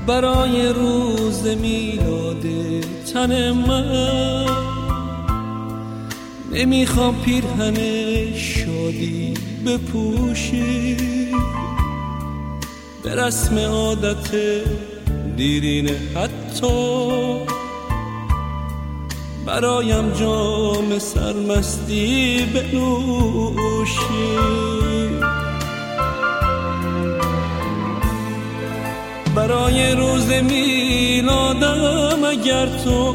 برای روز میلاد تن من. نمیخوام پیرهن شادی بپوشی، به رسم عادت دیرینه حتی برایم جام سرمستی بنوشی. برای روز میلادم اگر تو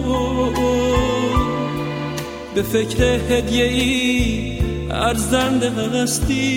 به فکر هدیه ای ارزنده هستی،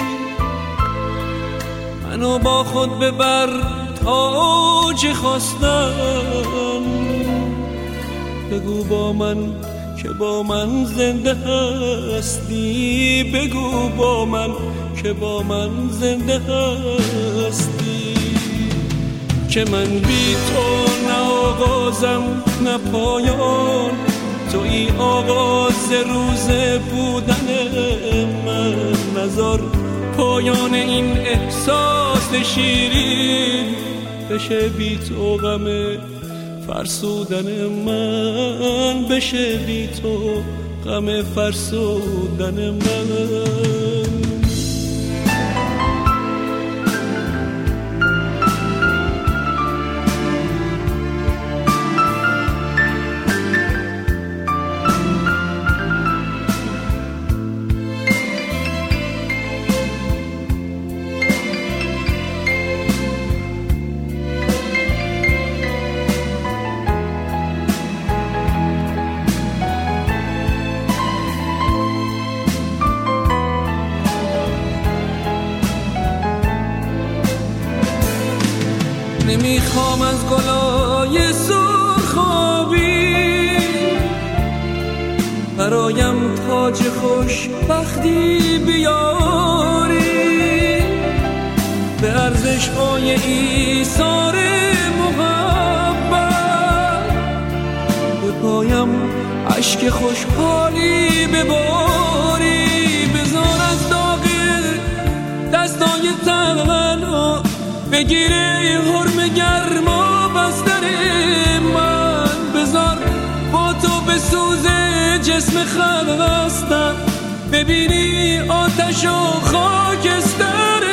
منو با خود ببر تا چه خواستم. بگو با من که با من زنده هستی، بگو با من که با من زنده هستی. که من بی تو نه آغازم نه پایان، توی آغاز روز بودن من. نذار پایان این احساس شیرین بشه بی تو غم فرسودن من، بشه بی تو غم فرسودن من. نمیخوام از گلای سرخابی برایم تاج خوشبختی بیاری، به ارزش‌های ایثار محبت به پایم اشک خوشحالی بباری. بذار از داغ دستای تنها بگیره حرم گرما بستر من. بذار با تو به سوز جسم خستم، ببینی آتش و خاکستر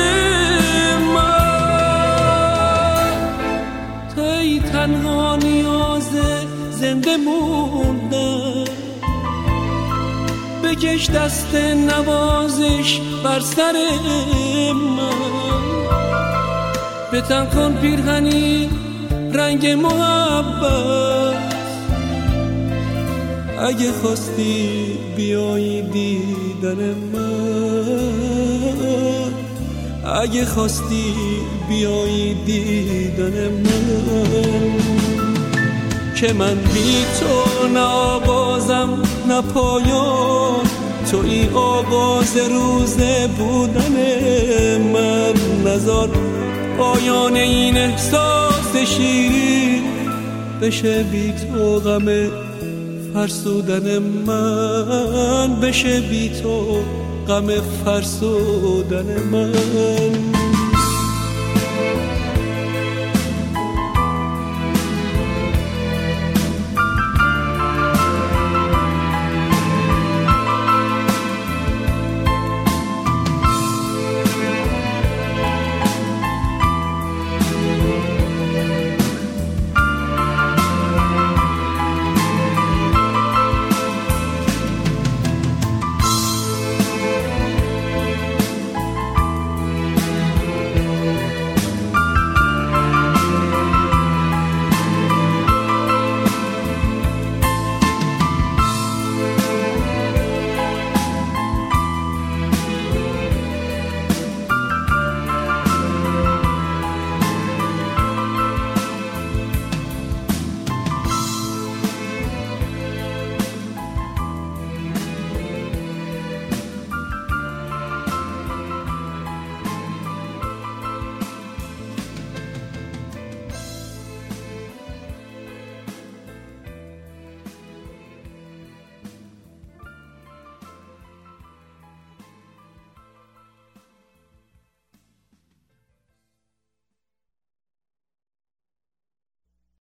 من. توی تنها نیاز زنده موندن، بکش دست نوازش بر سر من. بتن کن پیرهنی رنگ محبت، اگه خواستی بیایی دیدن من، اگه خواستی بیایی دیدن من. که من بی تو نه آغازم نه پایان، توی آغاز روز بودن من. نذار پایان این احساس شیرین بشه بی تو غم فرسودن من، بشه بی تو غم فرسودن من.